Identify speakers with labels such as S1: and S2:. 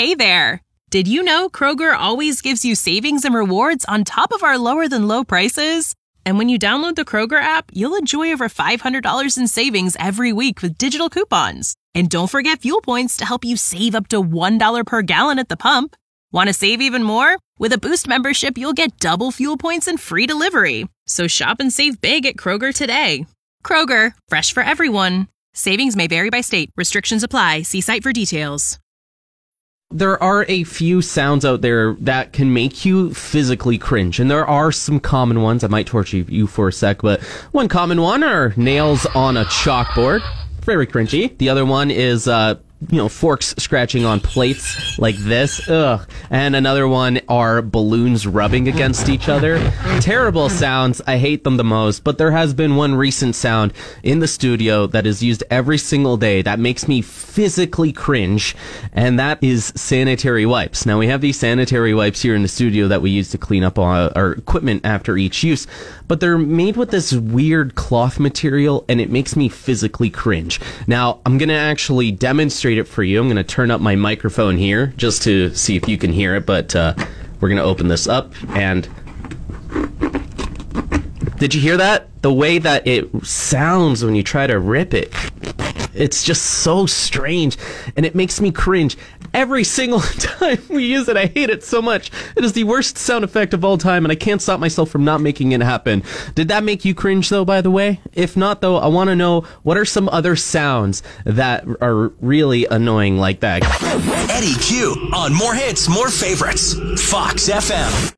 S1: Hey there! Did you know Kroger always gives you savings and rewards on top of our lower-than-low prices? And when you download the Kroger app, you'll enjoy over $500 in savings every week with digital coupons. And don't forget fuel points to help you save up to $1 per gallon at the pump. Want to save even more? With a Boost membership, you'll get double fuel points and free delivery. So shop and save big at Kroger today. Kroger, fresh for everyone. Savings may vary by state. Restrictions apply. See site for details.
S2: There are a few sounds out there that can make you physically cringe, and there are some common ones. I might torture you for a sec, but one common one are nails on a chalkboard. Very cringy. The other one is, forks scratching on plates like this. Ugh. And another one are balloons rubbing against each other. Terrible sounds. I hate them the most. But there has been one recent sound in the studio that is used every single day that makes me physically cringe, and that is sanitary wipes. Now, we have these sanitary wipes here in the studio that we use to clean up our equipment after each use, but they're made with this weird cloth material, and it makes me physically cringe. Now, I'm going to actually demonstrate it for you. I'm going to turn up my microphone here just to see if you can hear it, but we're going to open this up, and did you hear that? The way that it sounds when you try to rip it. It's just so strange, and it makes me cringe every single time we use it. I hate it so much. It is the worst sound effect of all time, and I can't stop myself from not making it happen. Did that make you cringe, though, by the way? If not, though, I want to know, what are some other sounds that are really annoying like that?
S3: Eddie Q on More Hits, More Favorites. Fox FM.